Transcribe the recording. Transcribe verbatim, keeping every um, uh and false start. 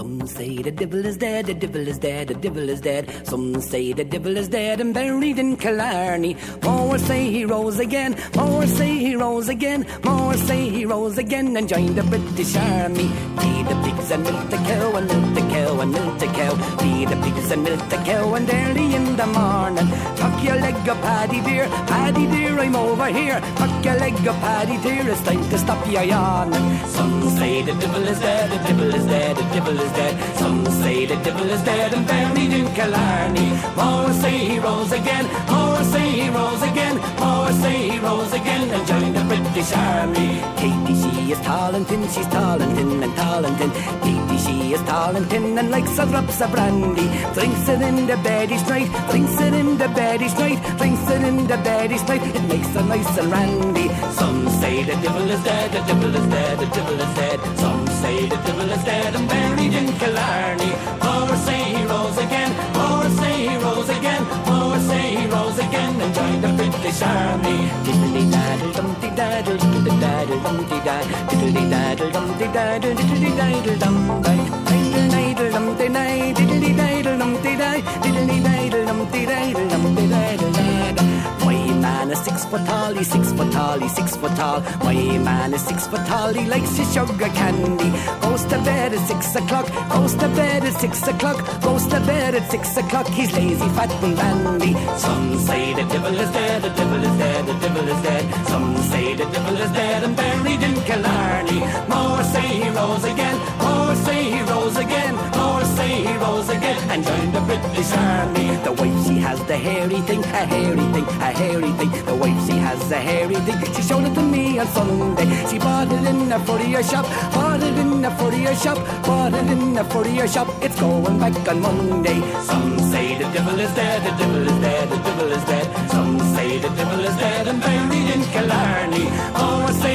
Some say the devil is dead, the devil is dead, the devil is dead. Some say the devil is dead and buried in Killarney. More say he rose again, more say he rose again, more say he rose again and joined the British Army. Feed the pigs and milk the cow and milk the cow and milk the cow. Feed the pigs and milk the cow and early in the morning. Tuck your leg up, Paddy dear, Paddy dear, I'm over here. Tuck your leg up, Paddy dear, it's time to stop your yawning. Some say the devil is dead, the devil is dead, the devil is dead. Some say the devil is dead and buried in Killarney. More say he rose again, more say he rose again, more say he rose again and joined the British Army. Katie, she is tall and thin, she's tall and thin and tall and thin. Katie, she is tall and thin and likes a drops of brandy. Drinks it in the beddy's night, drinks it in the beddy's night, drinks it in the beddy's night. It makes her nice and randy. Some say the devil is dead, the devil is dead, the devil is dead. Some say the devil is dead and buried in Killarney. More say he rose again, more say he rose again, more say he rose again and joined the British Army. Diddly daddle dumpty daddle, diddly daddle dumpty daddle, diddly daddle dumpty daddle, diddly daddle dum diddle daddle dumpty daddle, diddly daddle dumpty daddle, diddly daddle dumpty daddle, dumpty daddle daddle. My man is six foot tall, he's six foot tall, he's six foot tall. My man is six foot tall, he likes his sugar candy. Goes to bed at six o'clock, goes to bed at six o'clock, goes to bed at six o'clock. He's lazy, fat and bandy. Some say the devil is dead, the devil is dead, the devil is dead. Some say the devil is dead and buried in Killarney. More say he rose again, more say he rose again, more say he rose again and joined the British Army. The wife, she has the hairy thing, a hairy thing, a hairy thing. The wife, she has a hairy thing. She showed it to me on Sunday. She bought it in a furrier shop, bought it in a furrier shop, bought it in a furrier shop. It's going back on Monday. Some say the devil is dead, the devil is dead, the devil is dead. Some say the devil is dead and buried in Killarney. More say